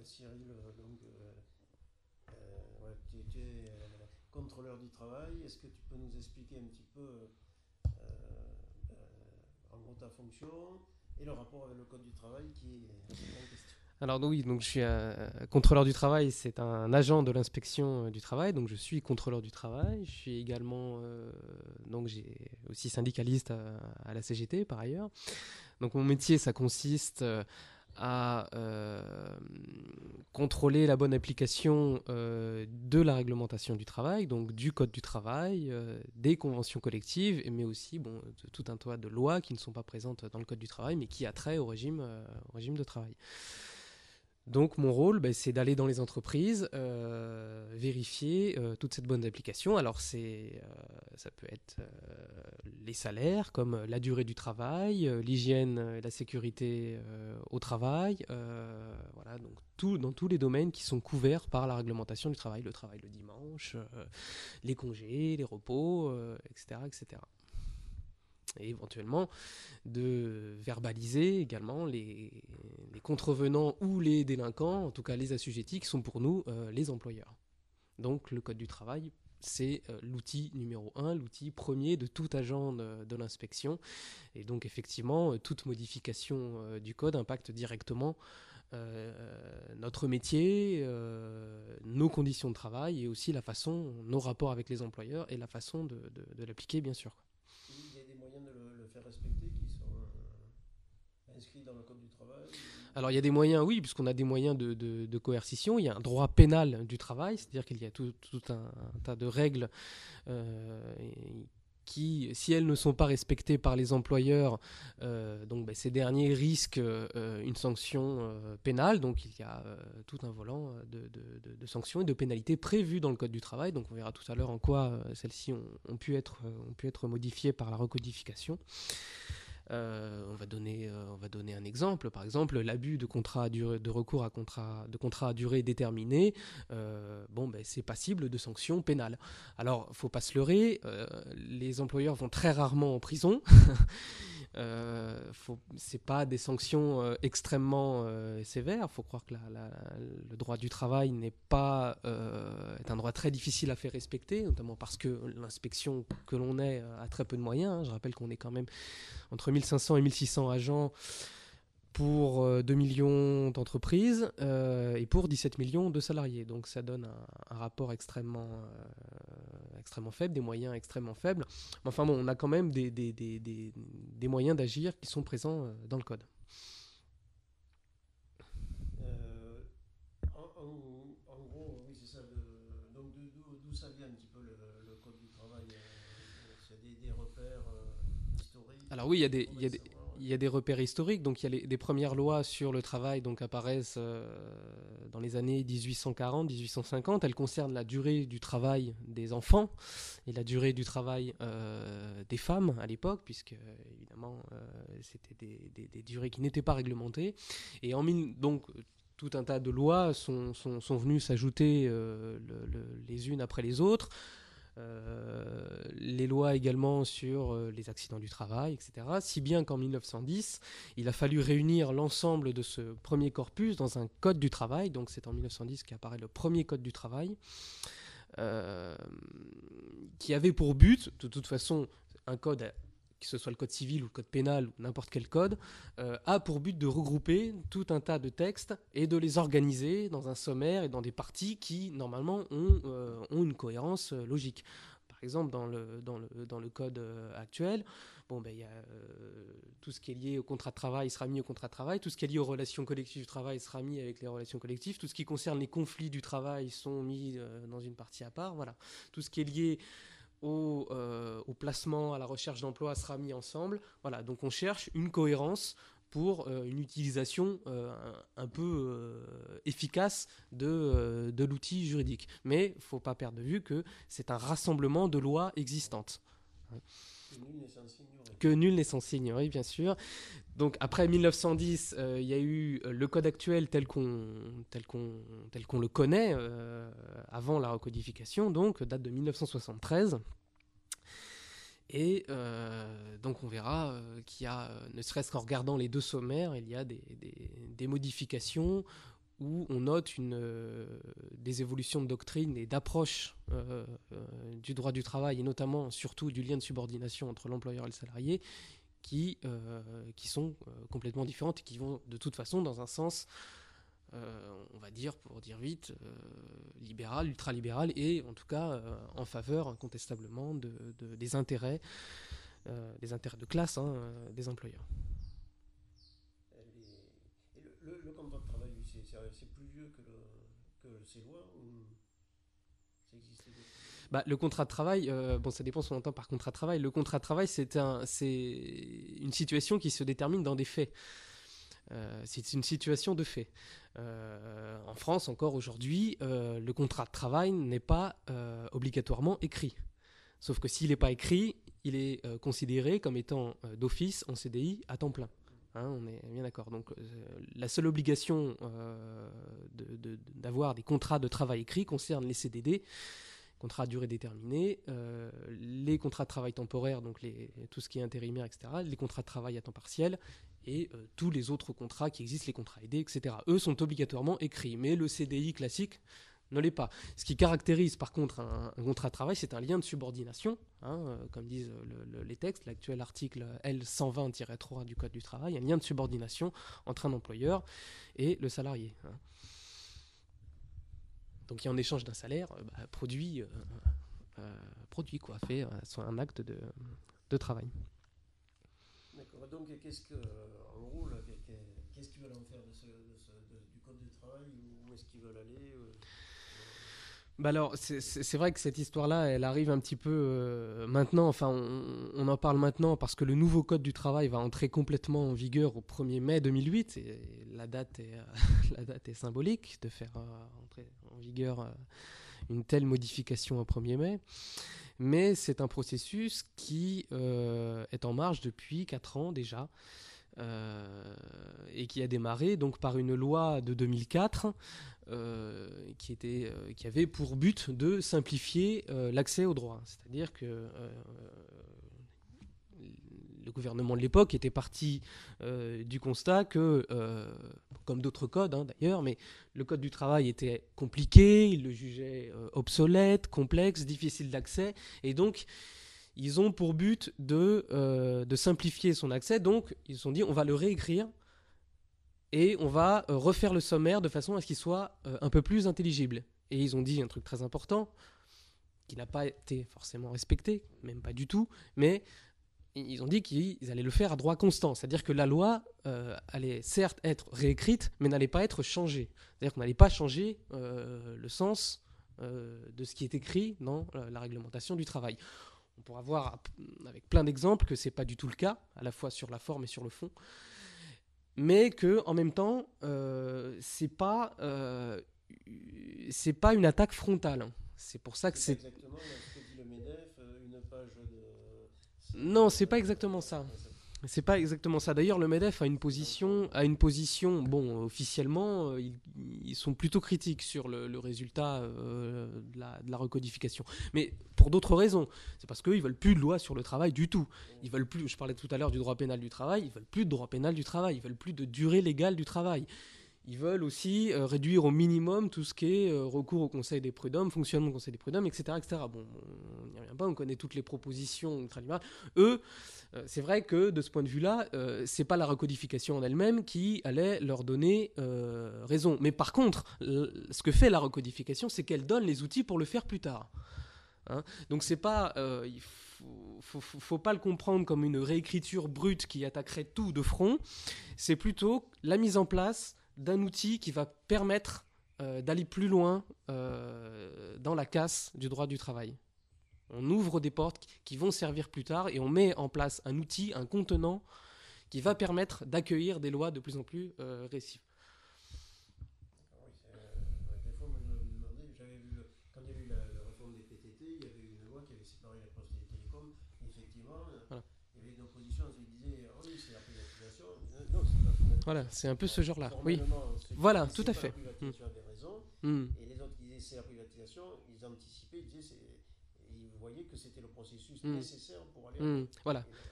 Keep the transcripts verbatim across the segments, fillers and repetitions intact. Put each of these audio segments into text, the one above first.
Cyril, euh, donc, euh, euh, ouais, tu, tu es euh, contrôleur du travail. Est-ce que tu peux nous expliquer un petit peu, euh, euh, en gros, ta fonction et le rapport avec le code du travail qui est, qui est en question? Alors donc oui, donc je suis un contrôleur du travail, c'est un agent de l'inspection euh, du travail, donc je suis contrôleur du travail. Je suis également euh, donc j'ai aussi syndicaliste à, à la C G T par ailleurs. Donc mon métier, ça consiste euh, à euh, contrôler la bonne application euh, de la réglementation du travail, donc du code du travail, euh, des conventions collectives, mais aussi bon, de, tout un tas de lois qui ne sont pas présentes dans le code du travail, mais qui a trait au régime, euh, au régime de travail. Donc mon rôle, ben, c'est d'aller dans les entreprises, euh, vérifier euh, toute cette bonne application. Alors c'est, euh, ça peut être euh, les salaires, comme la durée du travail, euh, l'hygiène et la sécurité euh, au travail. Euh, voilà, donc tout, dans tous les domaines qui sont couverts par la réglementation du travail, le travail le dimanche, euh, les congés, les repos, euh, et cetera, et cetera. Et éventuellement de verbaliser également les, les contrevenants ou les délinquants, en tout cas les assujettis, qui sont pour nous euh, les employeurs. Donc le code du travail, c'est euh, l'outil numéro un, l'outil premier de tout agent de, de l'inspection. Et donc effectivement, euh, toute modification euh, du code impacte directement euh, notre métier, euh, nos conditions de travail et aussi la façon, nos rapports avec les employeurs et la façon de, de, de l'appliquer, bien sûr. Il y a des moyens de le, le faire respecter qui sont euh, inscrits dans le code du travail ou... Alors il y a des moyens, oui, puisqu'on a des moyens de, de, de coercition. Il y a un droit pénal du travail, c'est-à-dire qu'il y a tout, tout un, un, tas de règles euh, qui, si elles ne sont pas respectées par les employeurs, euh, donc ben, ces derniers risquent euh, une sanction euh, pénale. Donc il y a euh, tout un volant de, de, de, de sanctions et de pénalités prévues dans le code du travail. Donc on verra tout à l'heure en quoi euh, celles-ci ont, ont, pu être, ont pu être modifiées par la recodification. Euh, on, va donner, euh, on va donner un exemple. Par exemple, l'abus de, contrat à durée, de recours à contrat, de contrat à durée déterminée, euh, bon, ben, c'est passible de sanctions pénales. Alors, il ne faut pas se leurrer, euh, les employeurs vont très rarement en prison. Euh, faut, c'est pas des sanctions euh, extrêmement euh, sévères. Il faut croire que la, la, le droit du travail n'est pas euh, est un droit très difficile à faire respecter, notamment parce que l'inspection que l'on est a très peu de moyens. Hein. Je rappelle qu'on est quand même entre mille cinq cents et mille six cents agents pour euh, deux millions d'entreprises euh, et pour dix-sept millions de salariés. Donc ça donne un, un rapport extrêmement, euh, extrêmement faible, des moyens extrêmement faibles. Mais enfin bon, on a quand même des, des, des, des, des moyens d'agir qui sont présents euh, dans le code. Euh, en, en, en gros, oui, c'est ça. Le, donc, d'où ça vient un petit peu le, le code du travail? euh, C'est des, des repères euh, historiques Alors oui, il y a ou des, il y a des, récemment? Ouais. il y a des repères historiques. Donc il y a les, des premières lois sur le travail donc apparaissent euh, dans les années dix-huit cent quarante, dix-huit cent cinquante. Elles concernent la durée du travail des enfants et la durée du travail euh, des femmes à l'époque, puisque évidemment euh, c'était des, des, des durées qui n'étaient pas réglementées. Et en mille, donc tout un tas de lois sont, sont, sont venues s'ajouter euh, le, le, les unes après les autres. Euh, les lois également sur euh, les accidents du travail, et cetera. Si bien qu'en mille neuf cent dix, il a fallu réunir l'ensemble de ce premier corpus dans un code du travail. Donc c'est en mille neuf cent dix qu'apparaît le premier code du travail, euh, qui avait pour but, de toute façon, un code, que ce soit le code civil ou le code pénal ou n'importe quel code, euh, a pour but de regrouper tout un tas de textes et de les organiser dans un sommaire et dans des parties qui, normalement, ont, euh, ont une cohérence euh, logique. Par exemple, dans le, dans le, dans le code euh, actuel, bon, ben, y a, euh, tout ce qui est lié au contrat de travail sera mis au contrat de travail, tout ce qui est lié aux relations collectives du travail sera mis avec les relations collectives, tout ce qui concerne les conflits du travail sont mis euh, dans une partie à part, voilà. Tout ce qui est lié au, euh, au placement, à la recherche d'emploi sera mis ensemble. Voilà, donc on cherche une cohérence pour euh, une utilisation euh, un, un peu euh, efficace de, euh, de l'outil juridique. Mais il ne faut pas perdre de vue que c'est un rassemblement de lois existantes. Que nul n'est censé ignorer. Que nul n'est censé ignorer, bien sûr. Donc après mille neuf cent dix, euh, il y a eu le code actuel tel qu'on, tel qu'on, tel qu'on le connaît euh, avant la recodification, donc date de mille neuf cent soixante-treize. Et euh, donc on verra euh, qu'il y a, ne serait-ce qu'en regardant les deux sommaires, il y a des, des, des modifications où on note une, euh, des évolutions de doctrine et d'approche euh, euh, du droit du travail, et notamment surtout du lien de subordination entre l'employeur et le salarié, qui, euh, qui sont euh, complètement différentes et qui vont de toute façon dans un sens, euh, on va dire, pour dire vite, euh, libéral, ultralibéral, et en tout cas euh, en faveur incontestablement de, de, des intérêts, euh, des intérêts de classe hein, euh, des employeurs. Et le, le, le contrat de travail, c'est, c'est plus vieux que, le, que ces lois ou ça existait déjà? Bah, le contrat de travail, euh, bon, ça dépend ce qu'on entend par contrat de travail. Le contrat de travail, c'est, un, c'est une situation qui se détermine dans des faits. Euh, c'est une situation de fait. Euh, en France, encore aujourd'hui, euh, le contrat de travail n'est pas euh, obligatoirement écrit. Sauf que s'il n'est pas écrit, il est euh, considéré comme étant euh, d'office en C D I à temps plein. Hein, on est bien d'accord. Donc, euh, la seule obligation euh, de, de, d'avoir des contrats de travail écrits concerne les C D D, contrats à durée déterminée, euh, les contrats de travail temporaires, donc les, tout ce qui est intérimaire, et cetera, les contrats de travail à temps partiel et euh, tous les autres contrats qui existent, les contrats aidés, et cetera. Eux sont obligatoirement écrits, mais le C D I classique ne l'est pas. Ce qui caractérise par contre un, un contrat de travail, c'est un lien de subordination, hein, euh, comme disent le, le, les textes, l'actuel article L cent vingt tiret trois du Code du travail, un lien de subordination entre un employeur et le salarié. Hein. Donc qui en échange d'un salaire euh, bah, produit, euh, euh, produit quoi, fait euh, soit un acte de, de travail. D'accord. Donc qu'est-ce que, en gros, là, qu'est-ce qu'ils veulent en faire de ce, de ce, de, du code du travail, où est-ce qu'ils veulent aller euh, Bah alors, c'est, c'est, c'est vrai que cette histoire-là, elle arrive un petit peu euh, maintenant, enfin on, on en parle maintenant parce que le nouveau code du travail va entrer complètement en vigueur au premier mai deux mille huit, et la date est, euh, la date est symbolique de faire euh, entrer en vigueur euh, une telle modification au premier mai. Mais c'est un processus qui euh, est en marche depuis quatre ans déjà, euh, et qui a démarré donc par une loi de deux mille quatre euh, qui, était, euh, qui avait pour but de simplifier euh, l'accès au droit. C'est-à-dire que euh, le gouvernement de l'époque était parti euh, du constat que, euh, comme d'autres codes hein, d'ailleurs, mais le code du travail était compliqué, il le jugeait euh, obsolète, complexe, difficile d'accès, et donc ils ont pour but de, euh, de simplifier son accès. Donc ils se sont dit on va le réécrire et on va euh, refaire le sommaire de façon à ce qu'il soit euh, un peu plus intelligible. Et ils ont dit un truc très important qui n'a pas été forcément respecté, même pas du tout, mais ils ont dit qu'ils allaient le faire à droit constant. C'est-à-dire que la loi euh, allait certes être réécrite, mais n'allait pas être changée. C'est-à-dire qu'on n'allait pas changer euh, le sens euh, de ce qui est écrit dans euh, la réglementation du travail. On pourra voir avec plein d'exemples que ce n'est pas du tout le cas, à la fois sur la forme et sur le fond. Mais qu'en même temps, euh, ce n'est pas, euh, c'est pas une attaque frontale. C'est pour ça que c'est... c'est... Exactement ce que dit le MEDEF, une page de... Non, c'est pas exactement ça. C'est pas exactement ça. D'ailleurs, le MEDEF a une position, a une position. Bon, officiellement, euh, ils, ils sont plutôt critiques sur le, le résultat euh, de, la, de la recodification. Mais pour d'autres raisons. C'est parce qu'ils veulent plus de loi sur le travail du tout. Ils veulent plus. Je parlais tout à l'heure du droit pénal du travail. Ils veulent plus de droit pénal du travail. Ils veulent plus de durée légale du travail. Ils veulent aussi euh, réduire au minimum tout ce qui est euh, recours au Conseil des prud'hommes, fonctionnement du Conseil des prud'hommes, et cetera, et cetera. Bon, on n'y revient pas, on connaît toutes les propositions ultralibérales. Eux, euh, c'est vrai que de ce point de vue-là, euh, c'est pas la recodification en elle-même qui allait leur donner euh, raison. Mais par contre, l- ce que fait la recodification, c'est qu'elle donne les outils pour le faire plus tard. Hein, donc c'est pas, euh, il faut, faut, faut, faut pas le comprendre comme une réécriture brute qui attaquerait tout de front. C'est plutôt la mise en place d'un outil qui va permettre euh, d'aller plus loin euh, dans la casse du droit du travail. On ouvre des portes qui vont servir plus tard et on met en place un outil, un contenant qui va permettre d'accueillir des lois de plus en plus euh, répressives. Oui, euh, des fois, moi, je me demandais, j'avais vu, le, quand il y a eu la, la réforme des P T T, il y avait une loi qui avait séparé la poste et les télécoms. Effectivement, voilà. Il y avait une opposition qui disait oh oui, c'est la privatisation. Non, c'est pas la privatisation. Voilà, c'est un peu ce genre-là. Oui. C'est voilà, tout à fait. La privatisation mmh. avait raison. Mmh. Et les autres qui disaient c'est la privatisation, ils anticipaient, ils, disaient, ils voyaient que c'était le processus mmh. nécessaire pour aller. Mmh. Voilà.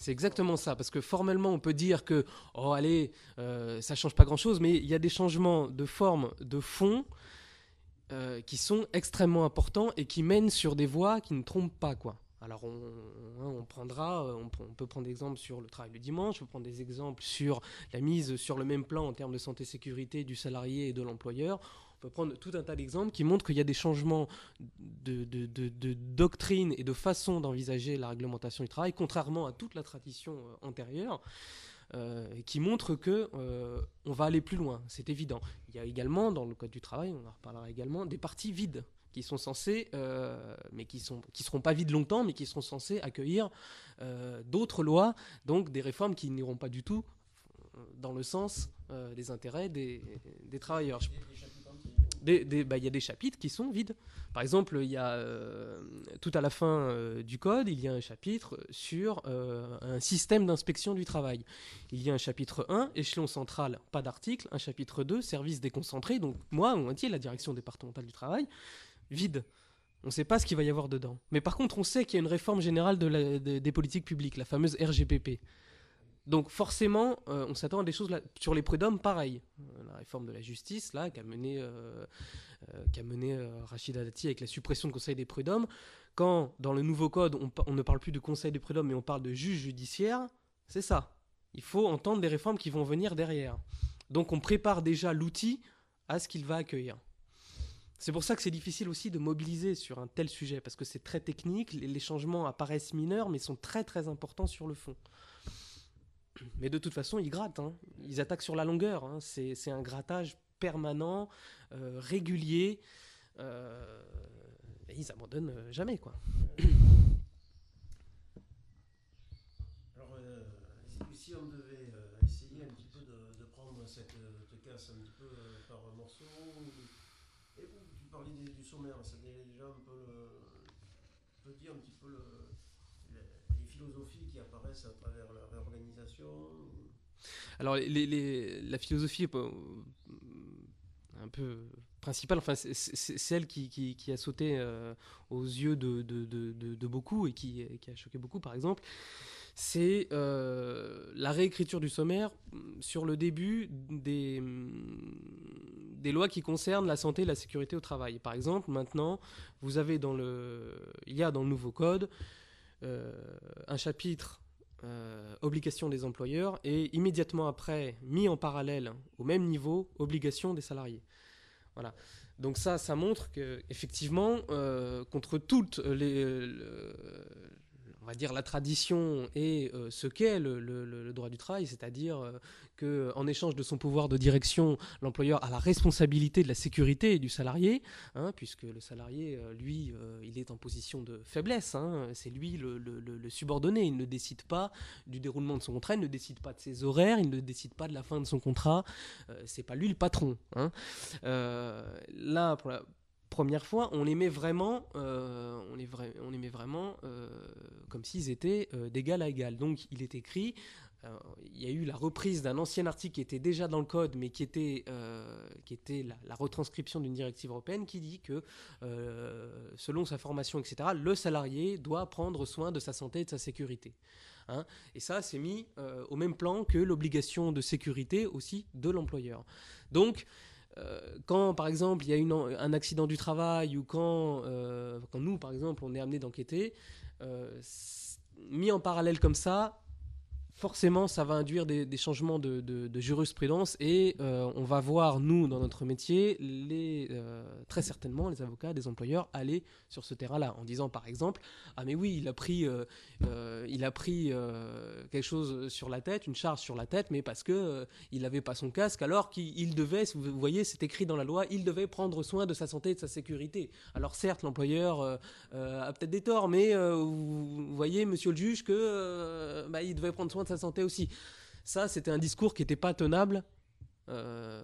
C'est exactement ça, parce que formellement, on peut dire que, oh allez, euh, ça change pas grand-chose, mais il y a des changements de forme, de fond, euh, qui sont extrêmement importants et qui mènent sur des voies qui ne trompent pas, quoi. Alors, on, on, on prendra, on, on peut prendre des exemples sur le travail le dimanche, on peut prendre des exemples sur la mise sur le même plan en termes de santé-sécurité du salarié et de l'employeur. On peut prendre tout un tas d'exemples qui montrent qu'il y a des changements de, de, de, de doctrine et de façon d'envisager la réglementation du travail, contrairement à toute la tradition euh, antérieure, euh, qui montrent qu'on euh, va aller plus loin, c'est évident. Il y a également, dans le Code du travail, on en reparlera également, des parties vides qui sont censées, euh, mais qui ne qui seront pas vides longtemps, mais qui seront censées accueillir euh, d'autres lois, donc des réformes qui n'iront pas du tout dans le sens euh, des intérêts des, des travailleurs. Des, des, bah, y a des chapitres qui sont vides. Par exemple, il y a euh, tout à la fin euh, du code, il y a un chapitre sur euh, un système d'inspection du travail. Il y a un chapitre un, échelon central, pas d'article. Un chapitre deux, service déconcentré. Donc moi, on dit la direction départementale du travail, vide. On ne sait pas ce qu'il va y avoir dedans. Mais par contre, on sait qu'il y a une réforme générale de la, de, des politiques publiques, la fameuse R G P P. Donc forcément, euh, on s'attend à des choses là, sur les prud'hommes, pareil. Euh, la réforme de la justice, là, qu'a mené, euh, euh, qu'a mené euh, Rachida Dati avec la suppression du conseil des prud'hommes, quand dans le nouveau code, on, on ne parle plus du conseil des prud'hommes, mais on parle de juge judiciaire, c'est ça. Il faut entendre les réformes qui vont venir derrière. Donc on prépare déjà l'outil à ce qu'il va accueillir. C'est pour ça que c'est difficile aussi de mobiliser sur un tel sujet, parce que c'est très technique, les, les changements apparaissent mineurs, mais sont très très importants sur le fond. Mais de toute façon, ils grattent, hein. Ils attaquent sur la longueur. Hein. C'est, c'est un grattage permanent, euh, régulier. Euh, et ils abandonnent jamais, quoi. Alors, euh, si on devait euh, essayer un petit peu de, de prendre cette te casse un petit peu euh, par morceau, et tu parlais du, du sommaire, ça déjà un peu le, peut dire un petit peu le, les philosophies qui apparaissent à travers la réorganisation. Alors, les, les, la philosophie un peu principale, enfin, c'est, c'est celle qui, qui, qui a sauté euh, aux yeux de, de, de, de, de beaucoup et qui, qui a choqué beaucoup, par exemple, c'est euh, la réécriture du sommaire sur le début des, des lois qui concernent la santé et la sécurité au travail. Par exemple, maintenant, vous avez dans le, il y a dans le nouveau code euh, un chapitre euh, obligation des employeurs et immédiatement après, mis en parallèle au même niveau, obligation des salariés. Voilà. Donc ça, ça montre qu'effectivement, euh, contre toutes les... Le, on va dire la tradition et euh, ce qu'est le, le, le droit du travail, c'est-à-dire euh, qu'en échange de son pouvoir de direction, l'employeur a la responsabilité de la sécurité du salarié, hein, puisque le salarié, euh, lui, euh, il est en position de faiblesse, hein, c'est lui le, le, le subordonné, il ne décide pas du déroulement de son contrat, il ne décide pas de ses horaires, il ne décide pas de la fin de son contrat, euh, c'est pas lui le patron. Hein. Euh, là, pour la première fois, on les met vraiment, euh, on les vra- on les met vraiment euh, comme s'ils étaient euh, d'égal à égal. Donc, il est écrit, euh, il y a eu la reprise d'un ancien article qui était déjà dans le code, mais qui était, euh, qui était la, la retranscription d'une directive européenne qui dit que, euh, selon sa formation, et cetera, le salarié doit prendre soin de sa santé et de sa sécurité. Hein. Et ça, c'est mis euh, au même plan que l'obligation de sécurité aussi de l'employeur. Donc, Euh, quand, par exemple, il y a une, un accident du travail ou quand, euh, quand nous, par exemple, on est amené d'enquêter, euh, mis en parallèle comme ça, forcément, ça va induire des, des changements de, de, de jurisprudence et euh, on va voir, nous, dans notre métier, les, euh, très certainement, les avocats des employeurs aller sur ce terrain-là en disant, par exemple, ah mais oui, il a pris, euh, euh, il a pris euh, quelque chose sur la tête, une charge sur la tête, mais parce que euh, il n'avait pas son casque, alors qu'il devait, vous voyez, c'est écrit dans la loi, il devait prendre soin de sa santé et de sa sécurité. Alors certes, l'employeur euh, euh, a peut-être des torts, mais euh, vous, vous voyez, monsieur le juge, que euh, bah, il devait prendre soin de sa santé aussi. Ça, c'était un discours qui n'était pas tenable, euh,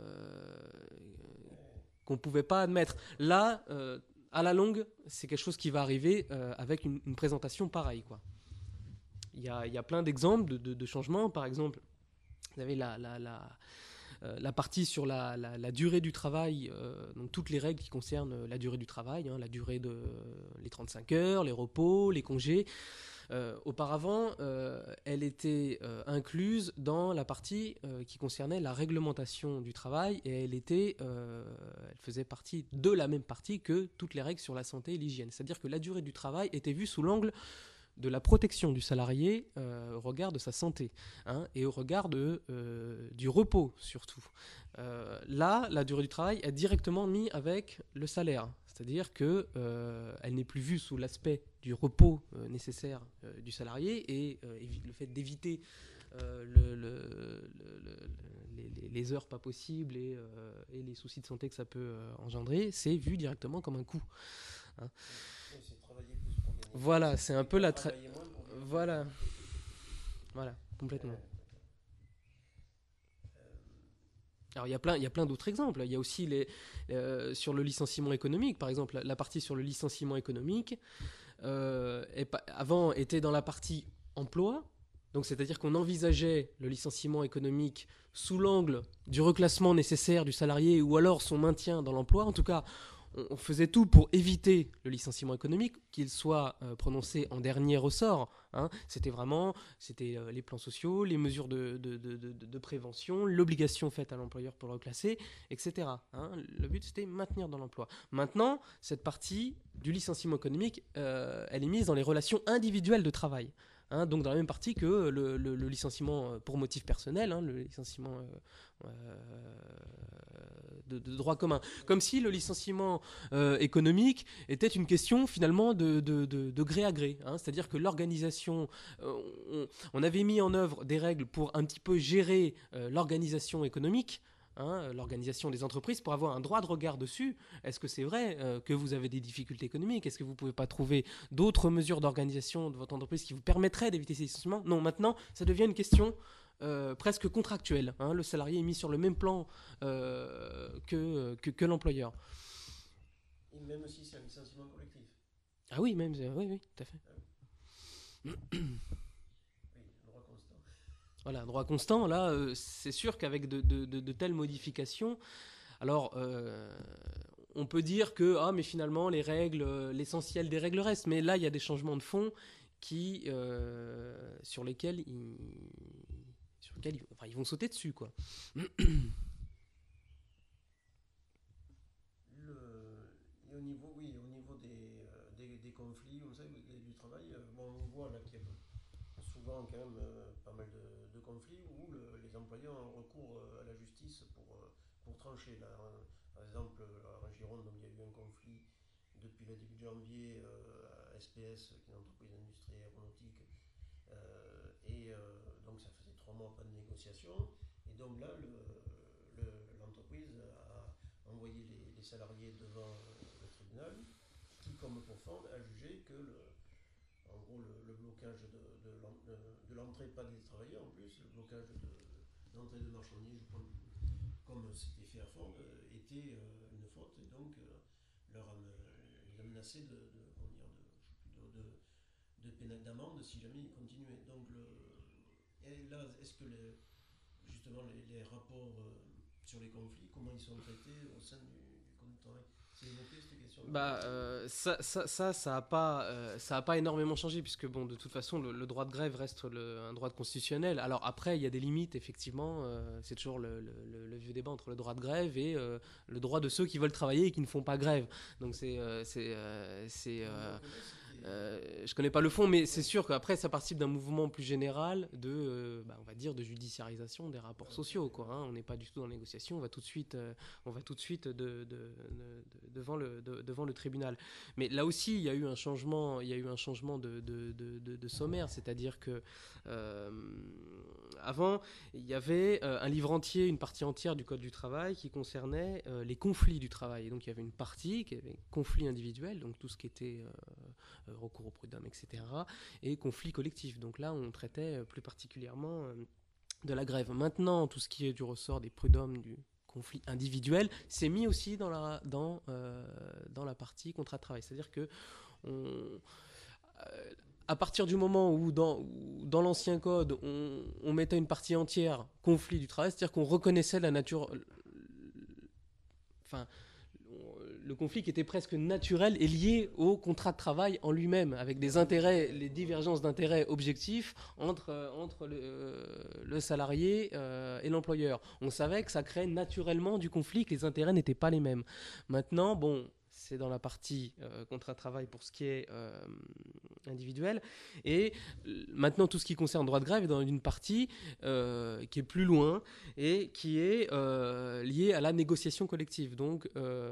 qu'on ne pouvait pas admettre. Là, euh, à la longue, c'est quelque chose qui va arriver euh, avec une, une présentation pareille, quoi. Il y a, il y a plein d'exemples de, de, de changements. Par exemple, vous avez la, la, la, euh, la partie sur la, la, la durée du travail, euh, donc toutes les règles qui concernent la durée du travail, hein, la durée de les trente-cinq heures, les repos, les congés. Euh, auparavant, euh, elle était euh, incluse dans la partie euh, qui concernait la réglementation du travail et elle, était, euh, elle faisait partie de la même partie que toutes les règles sur la santé et l'hygiène. C'est-à-dire que la durée du travail était vue sous l'angle de la protection du salarié euh, au regard de sa santé hein, et au regard de, euh, du repos surtout. Euh, là, la durée du travail est directement mise avec le salaire, c'est-à-dire qu'elle euh, n'est plus vue sous l'aspect du repos euh, nécessaire euh, du salarié et euh, le fait d'éviter euh, le, le, le, le, les, les heures pas possibles et, euh, et les soucis de santé que ça peut euh, engendrer, c'est vu directement comme un coût. Hein. Voilà, c'est un peu la tra... Voilà. Voilà, complètement. Alors il y a plein, il y a plein d'autres exemples. Il y a aussi les, euh, sur le licenciement économique, par exemple, la, la partie sur le licenciement économique, euh, est, avant était dans la partie emploi, donc c'est-à-dire qu'on envisageait le licenciement économique sous l'angle du reclassement nécessaire du salarié ou alors son maintien dans l'emploi. En tout cas, on faisait tout pour éviter le licenciement économique, qu'il soit euh, prononcé en dernier ressort. Hein. C'était vraiment c'était, euh, les plans sociaux, les mesures de, de, de, de, de prévention, l'obligation faite à l'employeur pour le reclasser, et cetera. Hein. Le but, c'était maintenir dans l'emploi. Maintenant, cette partie du licenciement économique, euh, elle est mise dans les relations individuelles de travail. Hein, donc dans la même partie que le, le, le licenciement pour motif personnel, hein, le licenciement euh, euh, de, de droit commun. Comme si le licenciement euh, économique était une question finalement de, de, de, de gré à gré. Hein, c'est-à-dire que l'organisation, euh, on, on avait mis en œuvre des règles pour un petit peu gérer euh, l'organisation économique, Hein, l'organisation des entreprises, pour avoir un droit de regard dessus. Est-ce que c'est vrai euh, que vous avez des difficultés économiques? Est-ce que vous ne pouvez pas trouver d'autres mesures d'organisation de votre entreprise qui vous permettraient d'éviter ces licenciements? Non, maintenant, ça devient une question euh, presque contractuelle. Hein. Le salarié est mis sur le même plan euh, que, que, que l'employeur. Et même si c'est un licenciement collectif? Ah oui, même, oui, oui, tout à fait. Ah oui. Voilà, un droit constant, là, euh, c'est sûr qu'avec de, de, de, de telles modifications, alors euh, on peut dire que, ah, mais finalement, les règles, euh, l'essentiel des règles reste, mais là, il y a des changements de fond qui, euh, sur lesquels, ils, sur lesquels ils, enfin, ils vont sauter dessus, quoi. Le, et au niveau, oui, au niveau des, euh, des, des conflits, comme ça, du travail, euh, bon, on voit là qu'il y a souvent quand même euh, pas mal de conflits où le, les employeurs ont recours à la justice pour, pour trancher. Là, hein. Par exemple, en Gironde, donc, il y a eu un conflit depuis le début de janvier euh, à S P S, qui est une entreprise d'industrie aéronautique, euh, et euh, donc ça faisait trois mois pas de négociation. Et donc là, le, le, l'entreprise a envoyé les, les salariés devant le tribunal, qui, comme pour fond, a jugé que le, en gros, le, le blocage de, de, de, de l'entrée, pas des travailleurs en plus, le blocage de, d'entrée de marchandises, comme, comme c'était fait à fond, euh, était euh, une faute, et donc euh, leur les a menacé de, de, comment dire, de, de, de, de pénal d'amende si jamais ils continuaient. Donc, le, et là, est-ce que les, justement les, les rapports euh, sur les conflits, comment ils sont traités au sein du, du Code du travail? C'est évoqué cette question? Bah, euh, ça, ça, ça, ça a pas, euh, ça a pas énormément changé puisque bon, de toute façon, le, le droit de grève reste le, un droit constitutionnel. Alors après, il y a des limites, effectivement. Euh, c'est toujours le, le, le vieux débat entre le droit de grève et euh, le droit de ceux qui veulent travailler et qui ne font pas grève. Donc c'est, euh, c'est, euh, c'est. Euh, Euh, je connais pas le fond, mais c'est sûr qu'après ça participe d'un mouvement plus général de, euh, bah, on va dire, de judiciarisation des rapports sociaux, quoi. Hein. On n'est pas du tout dans la négociation, on va tout de suite, euh, on va tout de suite de, de, de, de, devant le, de, devant le tribunal. Mais là aussi, il y a eu un changement, il y a eu un changement de, de, de, de, de sommaire, c'est-à-dire que euh, avant, il y avait euh, un livre entier, une partie entière du Code du travail qui concernait euh, les conflits du travail. Et donc il y avait une partie qui avait conflits individuels, donc tout ce qui était euh, recours au prud'homme, et cetera, et conflits collectifs. Donc là, on traitait plus particulièrement euh, de la grève. Maintenant, tout ce qui est du ressort des prud'hommes, du conflit individuel, c'est mis aussi dans la, dans, euh, dans la partie contrat de travail. C'est-à-dire que on, euh, à partir du moment où dans, où dans l'ancien code, on, on mettait une partie entière conflit du travail, c'est-à-dire qu'on reconnaissait la nature... Enfin... le conflit qui était presque naturel est lié au contrat de travail en lui-même, avec des intérêts, les divergences d'intérêts objectifs entre, euh, entre le, euh, le salarié euh, et l'employeur. On savait que ça créait naturellement du conflit, que les intérêts n'étaient pas les mêmes. Maintenant, bon, c'est dans la partie euh, contrat de travail pour ce qui est euh, individuel. Et euh, maintenant, tout ce qui concerne droit de grève est dans une partie euh, qui est plus loin et qui est euh, liée à la négociation collective. Donc, euh,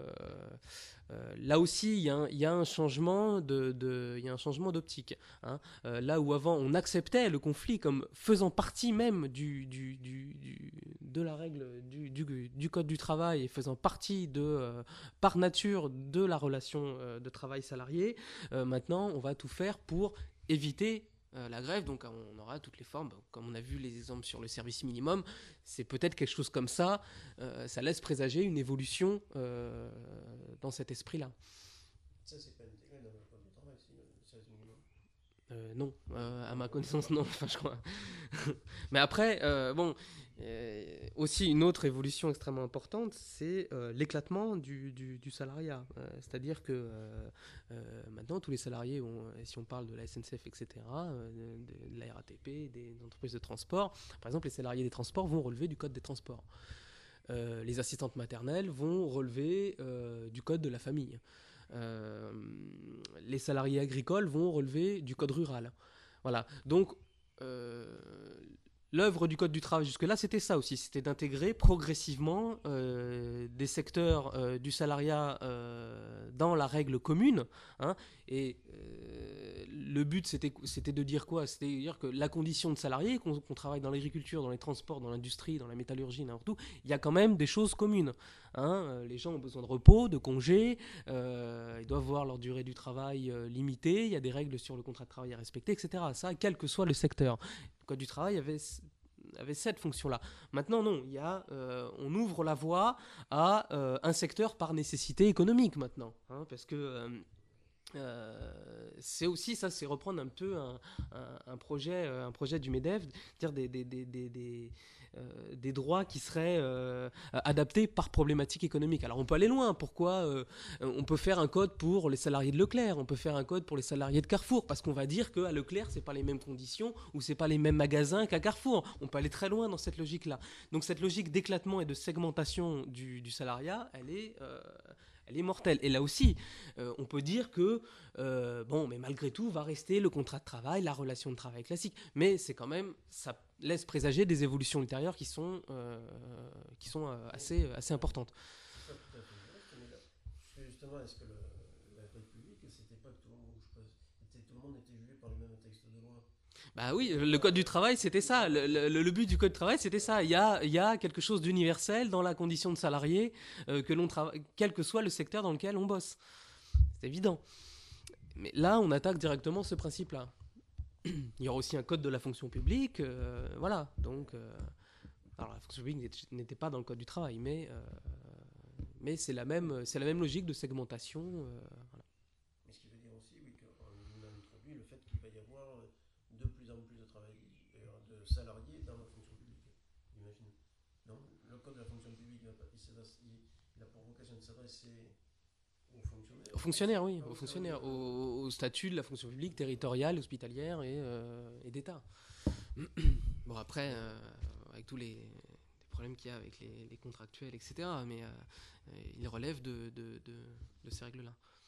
euh, là aussi, il y, y a un changement de, de, y a un changement d'optique. Hein. Euh, là où avant, on acceptait le conflit comme faisant partie même du, du, du, du, de la règle du, du, du code du travail et faisant partie de, euh, par nature de la relation euh, de travail salarié, euh, maintenant, on va tout faire pour éviter euh, la grève. Donc, on aura toutes les formes. Comme on a vu les exemples sur le service minimum, c'est peut-être quelque chose comme ça. Euh, ça laisse présager une évolution euh, dans cet esprit-là. Ça, c'est pas intégré dans le code du travail, si, le service minimum. Euh, non, euh, à ma connaissance, non. Enfin, je crois. Mais après, euh, bon, euh, aussi une autre évolution extrêmement importante, c'est euh, l'éclatement du, du, du salariat. Euh, c'est-à-dire que euh, euh, maintenant, tous les salariés, ont, si on parle de la S N C F, et cetera, euh, de, de la R A T P, des entreprises de transport, par exemple, les salariés des transports vont relever du code des transports. Euh, les assistantes maternelles vont relever euh, du code de la famille. Euh, les salariés agricoles vont relever du code rural. Voilà. Donc, euh, l'œuvre du code du travail jusque-là, c'était ça aussi. C'était d'intégrer progressivement euh, des secteurs euh, du salariat euh, dans la règle commune. Hein, et euh, le but, c'était, c'était de dire quoi ? C'était de dire que la condition de salarié, qu'on, qu'on travaille dans l'agriculture, dans les transports, dans l'industrie, dans la métallurgie, n'importe où, il y a quand même des choses communes. Hein, les gens ont besoin de repos, de congés, euh, ils doivent voir leur durée du travail euh, limitée, il y a des règles sur le contrat de travail à respecter, et cetera. Ça, quel que soit le secteur. Le Code du travail avait, avait cette fonction-là. Maintenant, non, il y a, euh, on ouvre la voie à euh, un secteur par nécessité économique maintenant. Hein, parce que... Euh, Euh, c'est aussi ça, c'est reprendre un peu un, un, un projet, un projet du MEDEF, dire des, des, des, des, des, euh, des droits qui seraient euh, adaptés par problématique économique. Alors on peut aller loin. Pourquoi euh, on peut faire un code pour les salariés de Leclerc, on peut faire un code pour les salariés de Carrefour, parce qu'on va dire qu'à Leclerc c'est pas les mêmes conditions ou c'est pas les mêmes magasins qu'à Carrefour. On peut aller très loin dans cette logique-là. Donc cette logique d'éclatement et de segmentation du, du salariat, elle est euh, elle est mortelle. Et là aussi, euh, on peut dire que, euh, bon, mais malgré tout, va rester le contrat de travail, la relation de travail classique. Mais c'est quand même, ça laisse présager des évolutions ultérieures qui sont, euh, qui sont euh, assez, assez importantes. Ça, tout à fait juste, mais là, parce que justement, est-ce que le, la République, c'était pas que tout le monde, je pense, était, tout le monde était jugé par le même texte de loi? Bah oui, le code du travail, c'était ça. Le, le, le but du code du travail, c'était ça. Il y a, il y a quelque chose d'universel dans la condition de salarié, euh, que l'on travaille, quel que soit le secteur dans lequel on bosse. C'est évident. Mais là, on attaque directement ce principe-là. Il y aura aussi un code de la fonction publique. Euh, voilà. Donc, euh, alors la fonction publique n'était pas dans le code du travail, mais, euh, mais c'est la même, c'est la même logique de segmentation. Euh, voilà. Mais ce qui veut dire aussi, oui, qu'on a introduit le fait qu'il va y avoir de plus en plus de travail, de salariés dans la fonction publique, j'imagine. Donc, le code de la fonction publique, il a pour vocation de s'adresser aux fonctionnaires. Aux fonctionnaires, oui, aux fonctionnaires, au, au statut de la fonction publique territoriale, hospitalière et, euh, et d'État. Bon, après, euh, avec tous les, les problèmes qu'il y a avec les, les contractuels, et cetera, mais euh, il relève de, de, de, de ces règles-là.